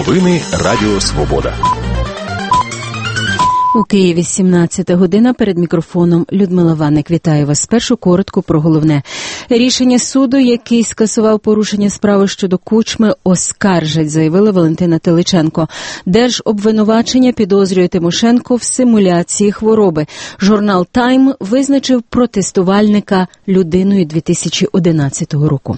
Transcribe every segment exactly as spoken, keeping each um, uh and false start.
Новини Радіо Свобода. У Києві сімнадцята година, перед мікрофоном Людмила Ванник. Вітаю вас. Спершу коротко про головне. Рішення суду, який скасував порушення справи щодо Кучми, оскаржать, заявила Валентина Теличенко. Держобвинувачення підозрює Тимошенко в симуляції хвороби. Журнал «Тайм» визначив протестувальника людиною дві тисячі одинадцятого року.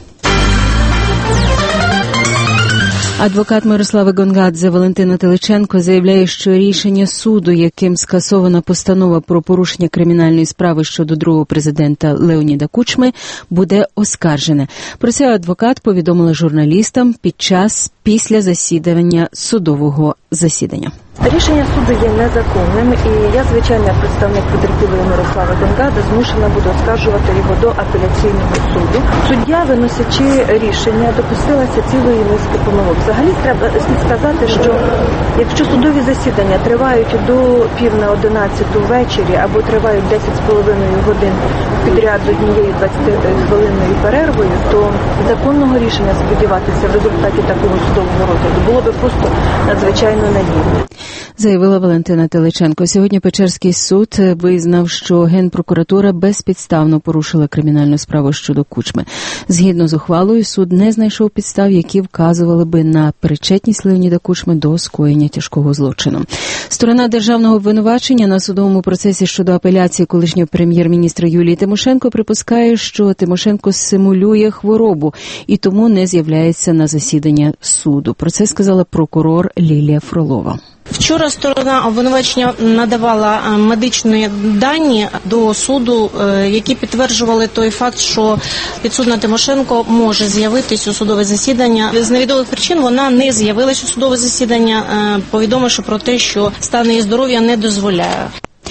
Адвокат Мирослави Гонгадзе Валентина Теличенко заявляє, що рішення суду, яким скасована постанова про порушення кримінальної справи щодо другого президента Леоніда Кучми, буде оскаржене. Про це адвокат повідомила журналістам під час після засідання судового засідання. Рішення суду є незаконним, і я, звичайно, як представник потерпілої Мирослави Гонгадзе, змушена буду оскаржувати його до апеляційного суду. Суддя, виносячи рішення, допустилася цілої низки помилок. Взагалі, треба слід сказати, що якщо судові засідання тривають до пів на одинадцяту ввечері або тривають десять з половиною годин підряд з однією двадцятихвилинною перервою, то законного рішення сподіватися в результаті такого судового розгляду було би просто надзвичайно наївно. Заявила Валентина Теличенко. Сьогодні Печерський суд визнав, що Генпрокуратура безпідставно порушила кримінальну справу щодо Кучми. Згідно з ухвалою, суд не знайшов підстав, які вказували би на причетність Леоніда Кучми до скоєння тяжкого злочину. Сторона державного обвинувачення на судовому процесі щодо апеляції колишнього прем'єр-міністра Юлії Тимошенко припускає, що Тимошенко симулює хворобу і тому не з'являється на засідання суду. Про це сказала прокурор Лілія Фролова. Вчора сторона обвинувачення надавала медичні дані до суду, які підтверджували той факт, що підсудна Тимошенко може з'явитись у судове засідання. З невідомих причин вона не з'явилась у судове засідання, повідомивши про те, що стан її здоров'я не дозволяє.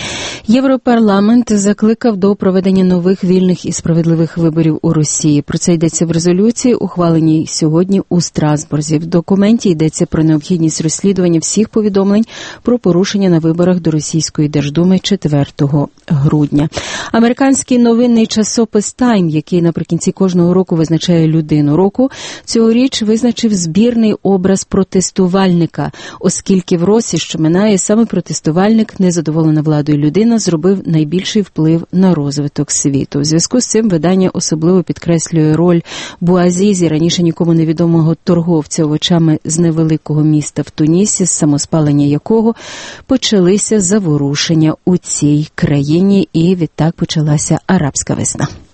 Європарламент закликав до проведення нових вільних і справедливих виборів у Росії. Про це йдеться в резолюції, ухваленій сьогодні у Страсбурзі. В документі йдеться про необхідність розслідування всіх повідомлень про порушення на виборах до Російської Держдуми четвертого грудня. Американський новинний часопис «Тайм», який наприкінці кожного року визначає людину року, цьогоріч визначив збірний образ протестувальника, оскільки в році, що минає, саме протестувальник, незадоволена владою людина, зробив найбільший вплив на розвиток світу. У зв'язку з цим видання особливо підкреслює роль Буазізі, раніше нікому невідомого торговця овочами з невеликого міста в Тунісі, з самоспалення якого почалися заворушення у цій країні, і відтак почалася арабська весна.